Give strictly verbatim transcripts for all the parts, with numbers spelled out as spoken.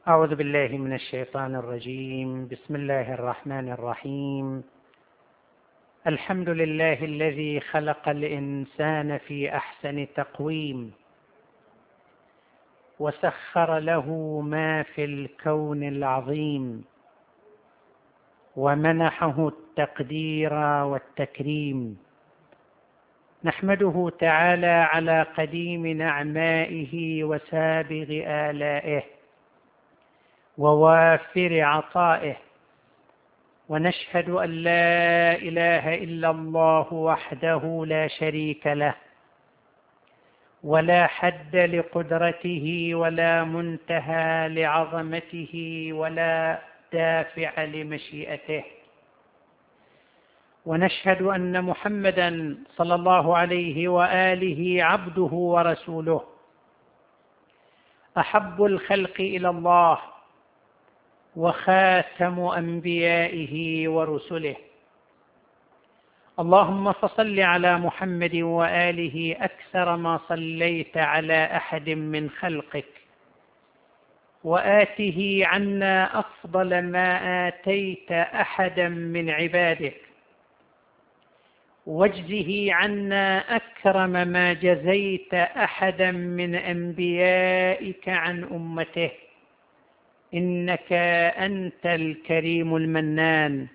أعوذ بالله من الشيطان الرجيم. بسم الله الرحمن الرحيم. الحمد لله الذي خلق الإنسان في أحسن تقويم وسخر له ما في الكون العظيم ومنحه التقدير والتكريم. نحمده تعالى على قديم نعمائه وسابغ آلائه ووافر عطائه، ونشهد أن لا إله إلا الله وحده لا شريك له، ولا حد لقدرته ولا منتهى لعظمته ولا دافع لمشيئته. ونشهد أن محمدًا صلى الله عليه وآله عبده ورسوله، أحب الخلق إلى الله وخاتم أنبيائه ورسله. اللهم فصل على محمد وآله أكثر ما صليت على أحد من خلقك، وآته عنا أفضل ما آتيت أحدا من عبادك، واجزه عنا أكرم ما جزيت أحدا من أنبيائك عن أمته، إنك أنت الكريم المنان.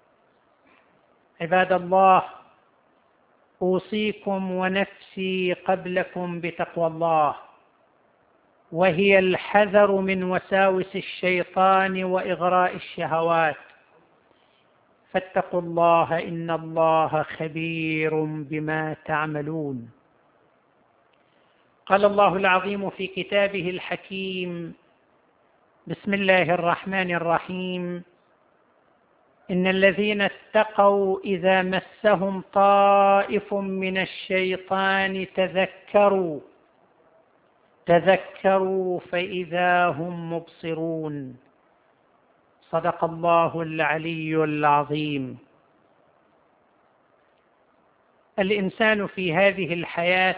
عباد الله، أوصيكم ونفسي قبلكم بتقوى الله، وهي الحذر من وساوس الشيطان وإغراء الشهوات، فاتقوا الله إن الله خبير بما تعملون. قال الله العظيم في كتابه الحكيم: بسم الله الرحمن الرحيم: إن الذين اتقوا إذا مسهم طائف من الشيطان تذكروا تذكروا فإذا هم مبصرون. صدق الله العلي العظيم. الإنسان في هذه الحياة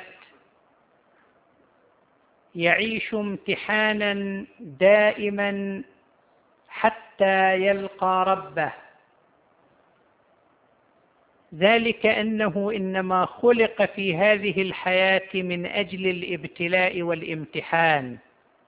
يعيش امتحانا دائما حتى يلقى ربه، ذلك أنه إنما خلق في هذه الحياة من أجل الابتلاء والامتحان.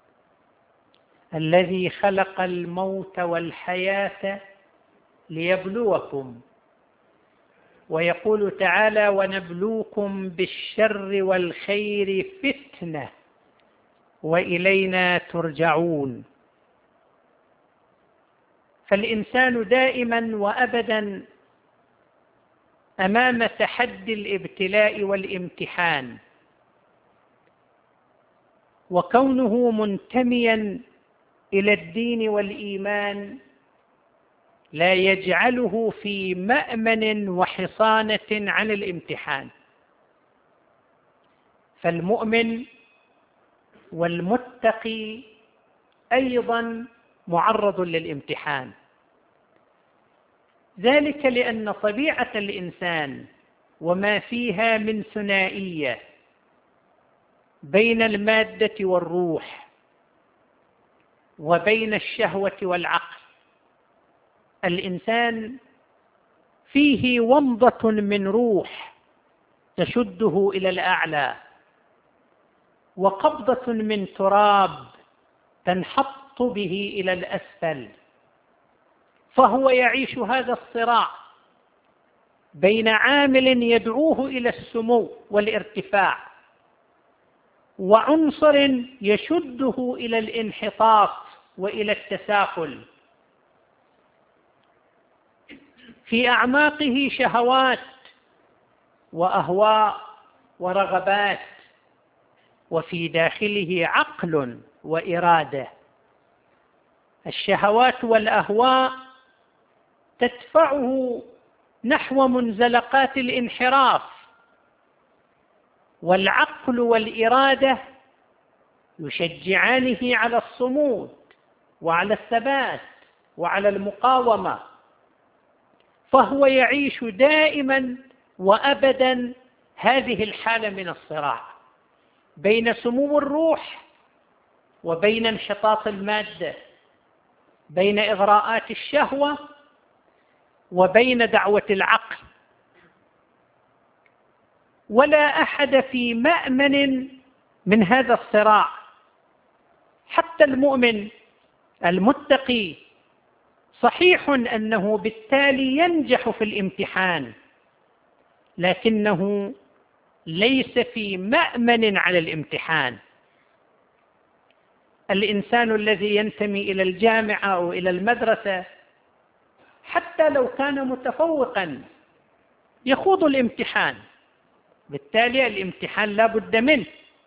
الذي خلق الموت والحياة ليبلوكم، ويقول تعالى: ونبلوكم بالشر والخير فتنة وإلينا ترجعون. فالإنسان دائما وأبدا أمام تحدي الابتلاء والامتحان، وكونه منتميا إلى الدين والإيمان لا يجعله في مأمن وحصانة عن الامتحان. فالمؤمن والمتقي أيضا معرض للامتحان، ذلك لأن طبيعة الإنسان وما فيها من ثنائية بين المادة والروح وبين الشهوة والعقل. الإنسان فيه ومضة من روح تشده إلى الأعلى، وقبضة من تراب تنحط به إلى الأسفل، فهو يعيش هذا الصراع بين عامل يدعوه إلى السمو والارتفاع، وعنصر يشده إلى الانحطاط وإلى التسافل. في أعماقه شهوات وأهواء ورغبات، وفي داخله عقل وإرادة. الشهوات والأهواء تدفعه نحو منزلقات الانحراف، والعقل والإرادة يشجعانه على الصمود وعلى الثبات وعلى المقاومة، فهو يعيش دائما وأبدا هذه الحالة من الصراع بين سمو الروح وبين انحطاط المادة، بين إغراءات الشهوة وبين دعوة العقل، ولا أحد في مأمن من هذا الصراع. حتى المؤمن المتقي صحيح أنه بالتالي ينجح في الامتحان، لكنه ليس في مأمن على الامتحان. الإنسان الذي ينتمي إلى الجامعة أو إلى المدرسة حتى لو كان متفوقا يخوض الامتحان، بالتالي الامتحان لا بد منه.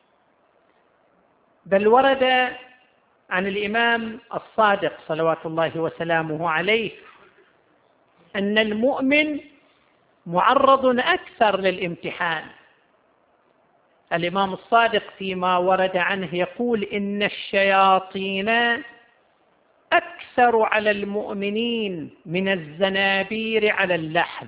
بل ورد عن الإمام الصادق صلوات الله وسلامه عليه أن المؤمن معرض أكثر للامتحان. الإمام الصادق فيما ورد عنه يقول إن الشياطين أكثر على المؤمنين من الزنابير على اللحم.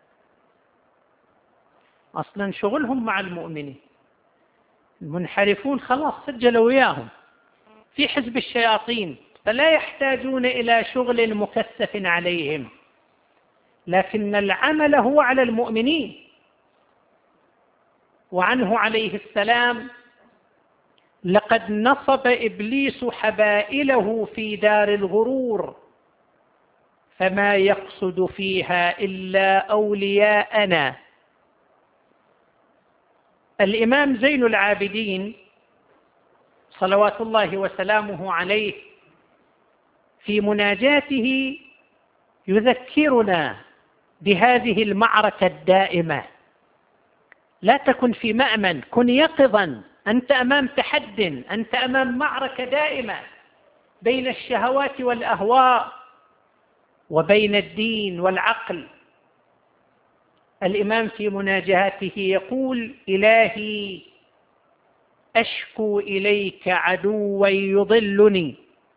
أصلا شغلهم مع المؤمنين، المنحرفون خلاص سجلوا وياهم في حزب الشياطين، فلا يحتاجون إلى شغل مكثف عليهم، لكن العمل هو على المؤمنين. وعنه عليه السلام: لقد نصب إبليس حبائله في دار الغرور فما يقصد فيها إلا أولياءنا. الإمام زين العابدين صلوات الله وسلامه عليه في مناجاته يذكرنا بهذه المعركة الدائمة. لا تكن في مأمن، كن يقظا، أنت أمام تحد، أنت أمام معركة دائمة بين الشهوات والأهواء وبين الدين والعقل. الإمام في مناجاته يقول: إلهي أشكو إليك عدوا يضلني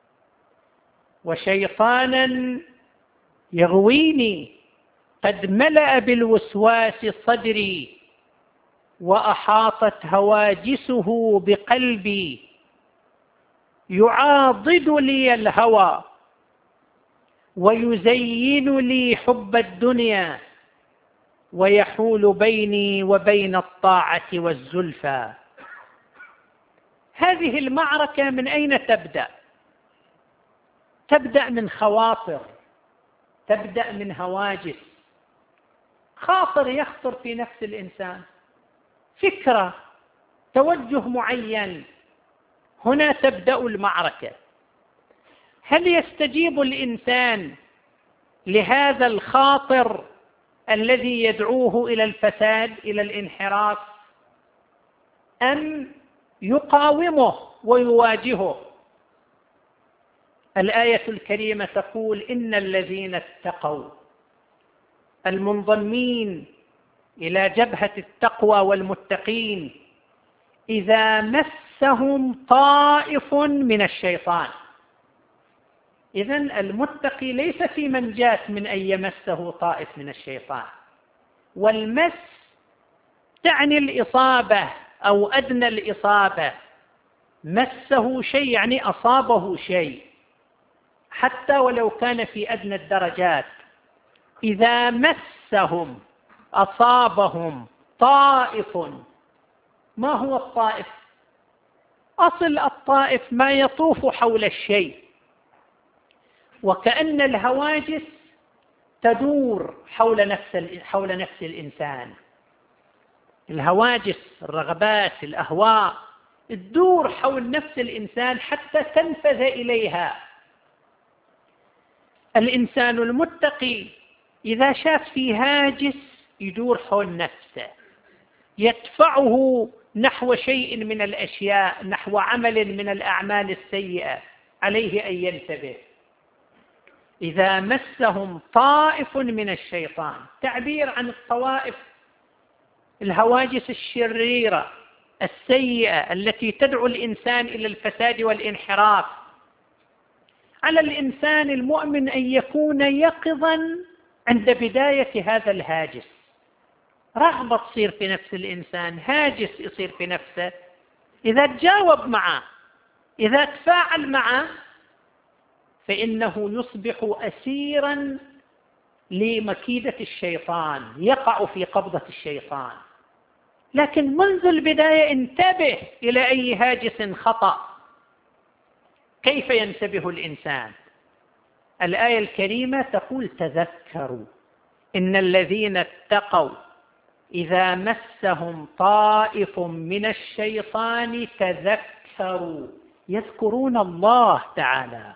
وشيطانا يغويني قد ملأ بالوسواس صدري وأحاطت هواجسه بقلبي يعاضد لي الهوى ويزين لي حب الدنيا ويحول بيني وبين الطاعة والزلفى. هذه المعركة من أين تبدأ؟ تبدأ من خواطر، تبدأ من هواجس. خاطر يخطر في نفس الإنسان، فكرة، توجه معين، هنا تبدأ المعركة. هل يستجيب الإنسان لهذا الخاطر الذي يدعوه إلى الفساد، إلى الانحراف، أم يقاومه ويواجهه؟ الآية الكريمة تقول: إن الذين اتقوا المنضمين إلى جبهة التقوى والمتقين إذا مسهم طائف من الشيطان. إذن المتقي ليس في منجاة من أن يمسه طائف من الشيطان. والمس تعني الإصابة أو أدنى الإصابة، مسه شيء يعني أصابه شيء، حتى ولو كان في أدنى الدرجات. إذا مسهم أصابهم طائف. ما هو الطائف؟ أصل الطائف ما يطوف حول الشيء، وكأن الهواجس تدور حول نفس حول نفس الإنسان. الهواجس، الرغبات، الأهواء تدور حول نفس الإنسان حتى تنفذ إليها. الإنسان المتقي إذا شاف في هاجس يدور حول نفسه، يدفعه نحو شيء من الأشياء، نحو عمل من الأعمال السيئة، عليه أن ينتبه. إذا مسهم طائف من الشيطان، تعبير عن الطوائف، الهواجس الشريرة السيئة التي تدعو الإنسان إلى الفساد والانحراف. على الإنسان المؤمن أن يكون يقظا عند بداية هذا الهاجس. رغبة تصير في نفس الإنسان، هاجس يصير في نفسه، إذا تجاوب معه، إذا تفاعل معه، فإنه يصبح أسيرا لمكيدة الشيطان، يقع في قبضة الشيطان. لكن منذ البداية انتبه إلى أي هاجس خطأ. كيف ينتبه الإنسان؟ الآية الكريمة تقول تذكروا إن الذين اتقوا إذا مسهم طائف من الشيطان تذكروا، يذكرون الله تعالى،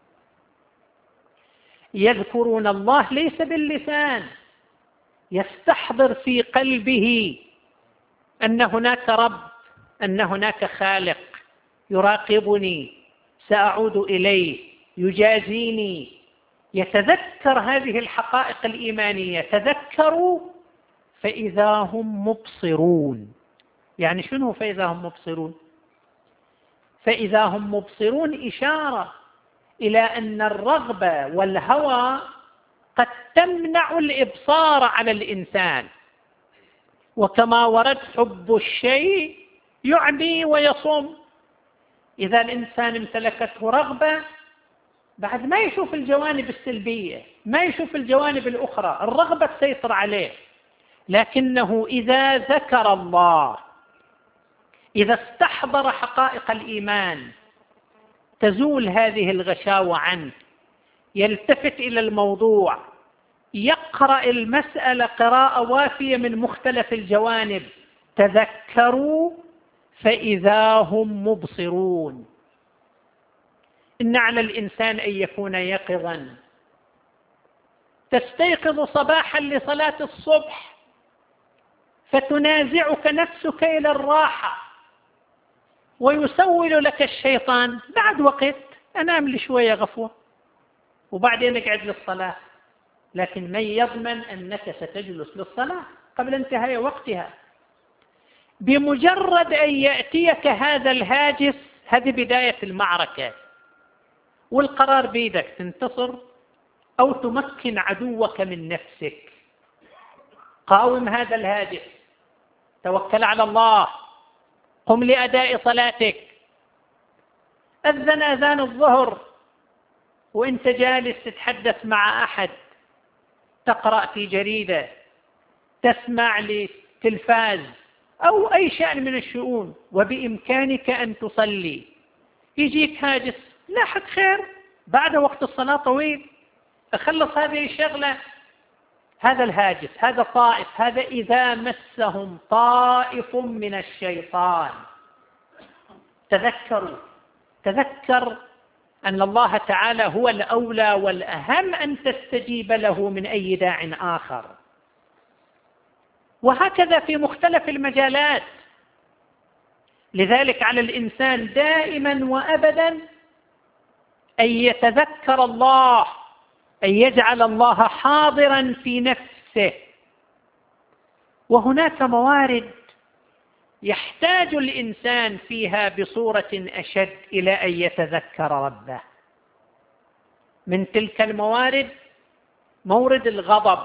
يذكرون الله ليس باللسان، يستحضر في قلبه أن هناك رب، أن هناك خالق يراقبني، سأعود إليه، يجازيني. يتذكر هذه الحقائق الإيمانية. تذكروا فإذا هم مبصرون. يعني شنو فإذا هم مبصرون؟ فإذا هم مبصرون إشارة إلى أن الرغبة والهوى قد تمنع الإبصار على الإنسان، وكما ورد حب الشيء يعمي ويصم. إذا الإنسان امتلكته رغبة بعد ما يشوف الجوانب السلبية، ما يشوف الجوانب الأخرى، الرغبة تسيطر عليه. لكنه إذا ذكر الله، إذا استحضر حقائق الإيمان، تزول هذه الغشاوة عنه، يلتفت إلى الموضوع، يقرأ المسألة قراءة وافية من مختلف الجوانب. تذكروا فإذا هم مبصرون. إن على الإنسان أن يكون يقظا. تستيقظ صباحا لصلاة الصبح فتنازعك نفسك إلى الراحة، ويسول لك الشيطان بعد وقت أنام لي شوية غفوة وبعدين اقعد للصلاة. لكن من يضمن أنك ستجلس للصلاة قبل انتهاء وقتها؟ بمجرد أن يأتيك هذا الهاجس، هذه بداية المعركة، والقرار بيدك، تنتصر أو تمكن عدوك من نفسك. قاوم هذا الهاجس، توكل على الله، قم لأداء صلاتك. أذن أذان الظهر وإنت جالس تتحدث مع أحد، تقرأ في جريدة، تسمع لتلفاز أو أي شأن من الشؤون، وبإمكانك أن تصلي، يجيك هاجس، لاحق خير بعد وقت الصلاة طويل، أخلص هذه الشغلة. هذا الهاجس، هذا طائف، هذا إذا مسهم طائف من الشيطان. تذكروا، تذكر أن الله تعالى هو الأولى والأهم أن تستجيب له من أي داع آخر. وهكذا في مختلف المجالات. لذلك على الإنسان دائما وأبدا أن يتذكر الله، أن يجعل الله حاضرا في نفسه. وهناك موارد يحتاج الإنسان فيها بصورة أشد إلى أن يتذكر ربه. من تلك الموارد مورد الغضب.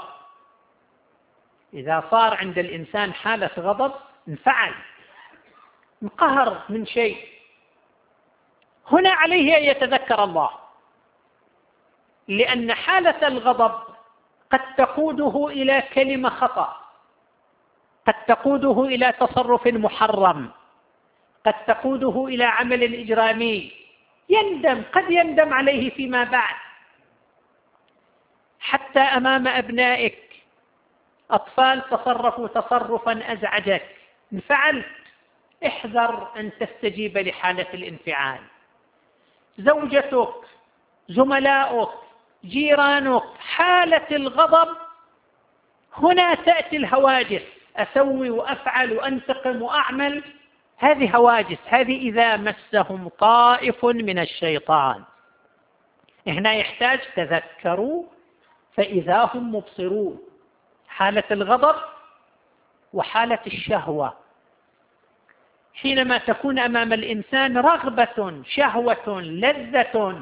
إذا صار عند الإنسان حالة غضب، انفعل، انقهر من شيء، هنا عليه أن يتذكر الله، لأن حالة الغضب قد تقوده إلى كلمة خطأ، قد تقوده إلى تصرف محرم، قد تقوده إلى عمل إجرامي يندم، قد يندم عليه فيما بعد. حتى أمام أبنائك، أطفال تصرفوا تصرفا أزعجك، انفعلت، احذر أن تستجيب لحالة الانفعال. زوجتك، زملاؤك، جيرانك، حالة الغضب، هنا تأتي الهواجس، أسوي وأفعل وأنتقم وأعمل، هذه هواجس، هذه إذا مسهم طائف من الشيطان. هنا يحتاج تذكروا فإذا هم مبصرون. حالة الغضب وحالة الشهوة، حينما تكون أمام الإنسان رغبة، شهوة، لذة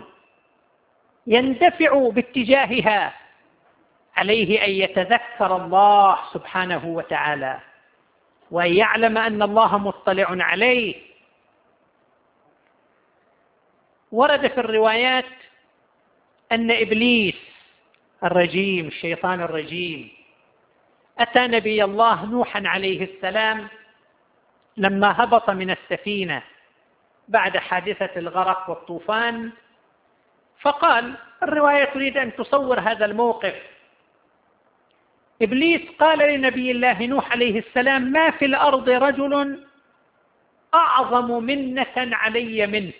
يندفع باتجاهها، عليه أن يتذكر الله سبحانه وتعالى، وأن يعلم أن الله مطلع عليه. ورد في الروايات أن إبليس الرجيم، الشيطان الرجيم، أتى نبي الله نوحا عليه السلام لما هبط من السفينة بعد حادثة الغرق والطوفان، فقال، الرواية تريد أن تصور هذا الموقف، إبليس قال لنبي الله نوح عليه السلام: ما في الأرض رجل أعظم منة علي منك،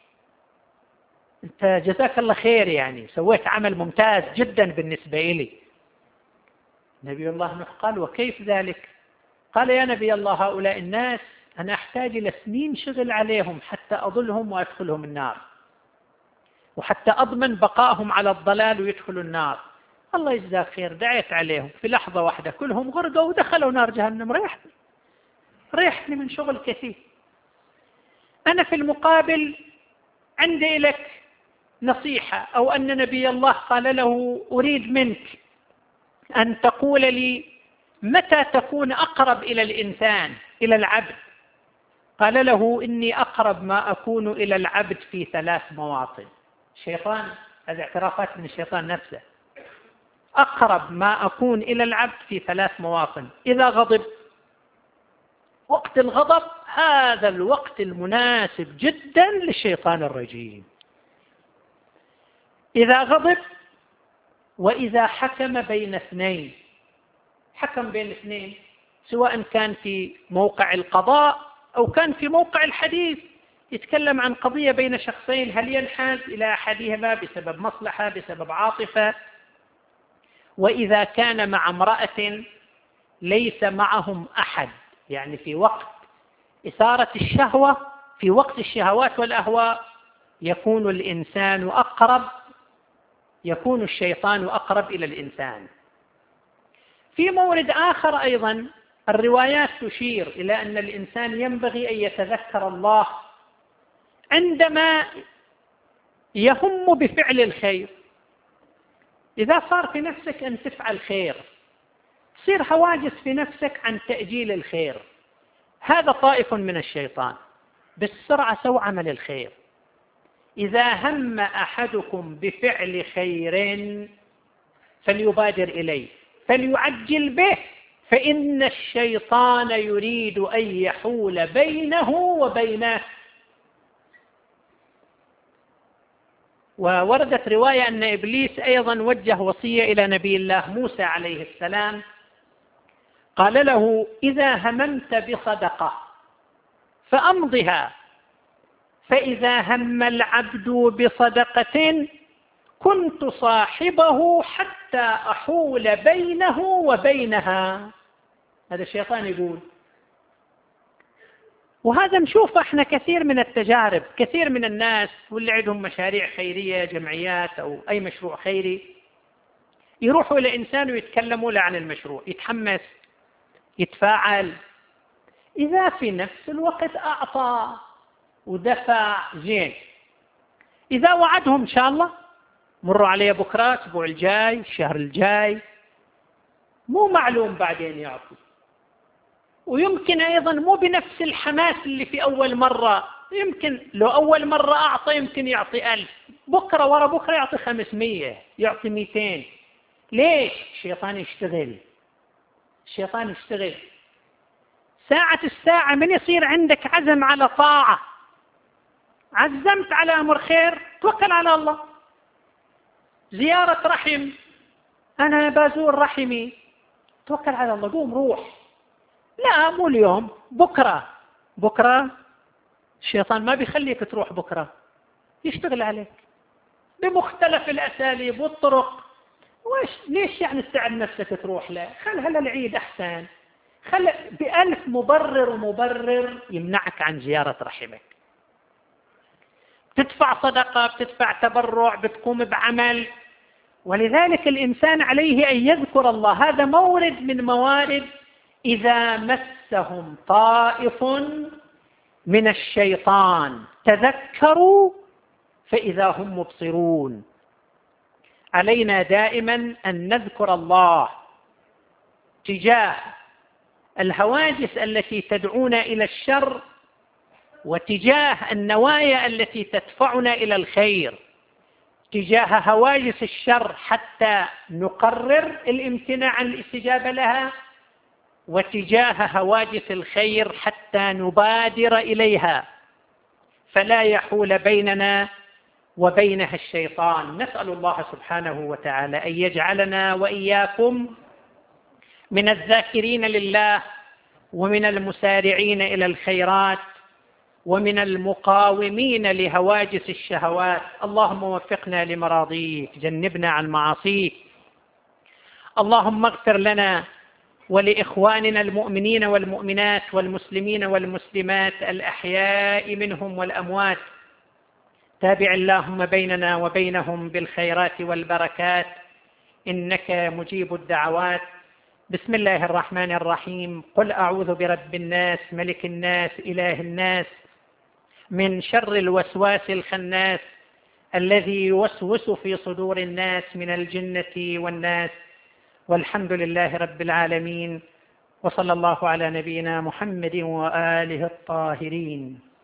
أنت جزاك الله خير، يعني سويت عمل ممتاز جدا بالنسبة لي. نبي الله نوح قال: وكيف ذلك؟ قال: يا نبي الله، هؤلاء الناس أنا أحتاج إلى سنين شغل عليهم حتى أضلهم وأدخلهم النار، وحتى أضمن بقائهم على الضلال ويدخلوا النار. الله يجزاك خير، دعيت عليهم في لحظة واحدة كلهم غرقوا ودخلوا نار جهنم، ريحني ريحني من شغل كثير. أنا في المقابل عندي لك نصيحة، أو أن نبي الله قال له: أريد منك أن تقول لي متى تكون أقرب إلى الإنسان، إلى العبد؟ قال له: إني أقرب ما أكون إلى العبد في ثلاث مواطن. الشيطان، هذه اعترافات من الشيطان نفسه، أقرب ما أكون إلى العبد في ثلاث مواطن. إذا غضب، وقت الغضب هذا الوقت المناسب جدا للشيطان الرجيم. إذا غضب، وإذا حكم بين اثنين، حكم بين اثنين سواء كان في موقع القضاء أو كان في موقع الحديث، يتكلم عن قضية بين شخصين، هل ينحاز إلى أحدهما بسبب مصلحة، بسبب عاطفة. وإذا كان مع امرأة ليس معهم أحد، يعني في وقت إثارة الشهوة، في وقت الشهوات والأهواء، يكون الإنسان أقرب، يكون الشيطان أقرب إلى الإنسان. في مورد آخر أيضا الروايات تشير إلى أن الإنسان ينبغي أن يتذكر الله عندما يهم بفعل الخير. إذا صار في نفسك أن تفعل خير، تصير هواجس في نفسك عن تأجيل الخير، هذا طائف من الشيطان. بالسرعة سوى عمل الخير. إذا هم أحدكم بفعل خير فليبادر إليه، فليعجل به، فإن الشيطان يريد أن يحول بينه وبينه. ووردت رواية أن إبليس أيضا وجه وصية إلى نبي الله موسى عليه السلام، قال له: إذا هممت بصدقة فأمضها، فإذا هم العبد بصدقة كنت صاحبه حتى أحول بينه وبينها. هذا الشيطان يقول. وهذا نشوف احنا كثير من التجارب، كثير من الناس واللي عندهم مشاريع خيرية، جمعيات أو أي مشروع خيري، يروحوا إلى إنسان ويتكلموا له عن المشروع، يتحمس، يتفاعل، إذا في نفس الوقت أعطى ودفع زين، إذا وعدهم إن شاء الله مروا علي بكرة، الأسبوع الجاي، الشهر الجاي، مو معلوم بعدين يعطي. ويمكن أيضا مو بنفس الحماس اللي في أول مرة، يمكن لو أول مرة أعطى يمكن يعطي ألف، بكرة ورا بكرة يعطي خمسمية، يعطي ميتين. ليش؟ الشيطان يشتغل، الشيطان يشتغل. ساعة الساعة من يصير عندك عزم على طاعة، عزمت على أمر خير، توكل على الله. زيارة رحم، أنا بزور رحمي، توكل على الله، قوم روح. لا مو اليوم، بكرة. بكرة الشيطان ما بيخليك تروح بكرة، يشتغل عليك بمختلف الأساليب والطرق. وإيش ليش يعني تتعب نفسك تروح له؟ خل هلا العيد أحسن، خل بألف مبرر ومبرر يمنعك عن زيارة رحمك. بتدفع صدقة، بتدفع تبرع، بتقوم بعمل. ولذلك الإنسان عليه أن يذكر الله. هذا مورد من موارد إذا مسهم طائف من الشيطان تذكروا فإذا هم مبصرون. علينا دائما أن نذكر الله تجاه الهواجس التي تدعونا إلى الشر، وتجاه النوايا التي تدفعنا إلى الخير. تجاه هواجس الشر حتى نقرر الامتناع عن الاستجابة لها، وتجاه هواجس الخير حتى نبادر إليها فلا يحول بيننا وبينها الشيطان. نسأل الله سبحانه وتعالى أن يجعلنا وإياكم من الذاكرين لله، ومن المسارعين إلى الخيرات، ومن المقاومين لهواجس الشهوات. اللهم وفقنا لمراضيك، جنبنا عن معاصيك. اللهم اغفر لنا ولإخواننا المؤمنين والمؤمنات والمسلمين والمسلمات الأحياء منهم والأموات. تابع اللهم بيننا وبينهم بالخيرات والبركات، إنك مجيب الدعوات. بسم الله الرحمن الرحيم. قل أعوذ برب الناس ملك الناس إله الناس من شر الوسواس الخناس الذي يوسوس في صدور الناس من الجنة والناس. والحمد لله رب العالمين، وصلى الله على نبينا محمد وآله الطاهرين.